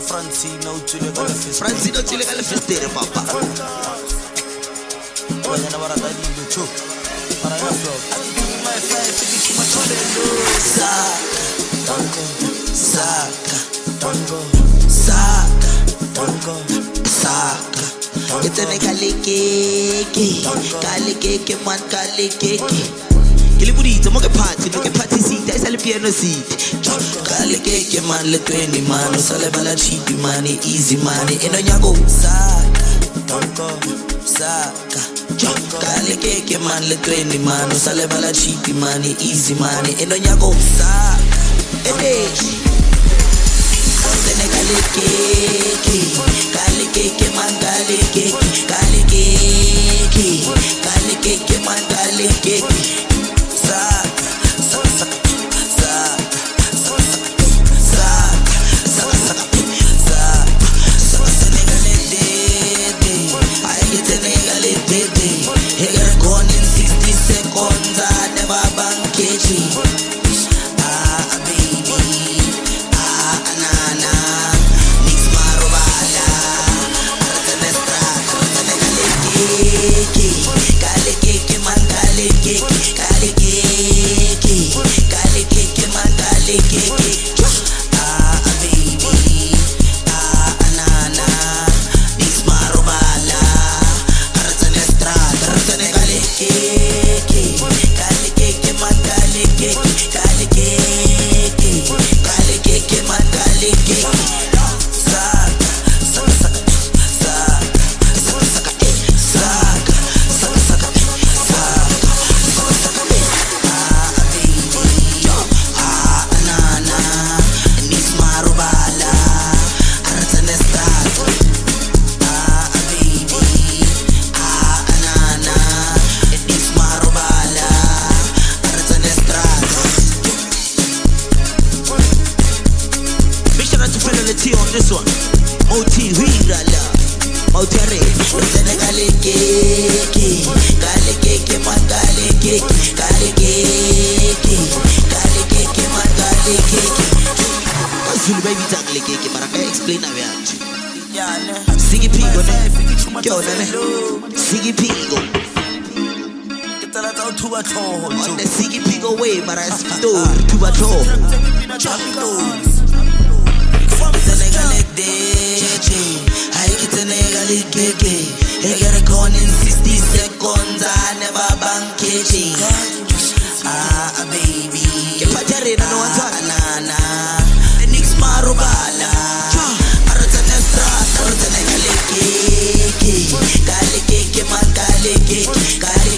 Francino Tile ka le festere papa. Wena bara da dilo cho. Para na flow. My five finish my tolelo. Saka. Itene kalekeke man kalekeke. Kile buditse mo ke party seat a sale piano seat. Kalekeke man le 20 man o sale bala cheap money easy money eno nyako saka. Kalekeke man le 20 man o sale bala cheap money easy money eno nyako saka. Kalekeke man kalekeke man kalekeke gone in 60 seconds, I never bank it. On this one, Moti Hirala, Motere, kalekeke man kalekeke man kalekeke. Zulu baby kalekeke, but I can't explain how we act. Siggy Pigo, Siggy Pigo. On the Siggy Pigo way, but I stole Tubato. I get a gone in 60 seconds, I never bank it. Baby, get pajarina no anana. Nix marubala. Kalekeke man kalekeke.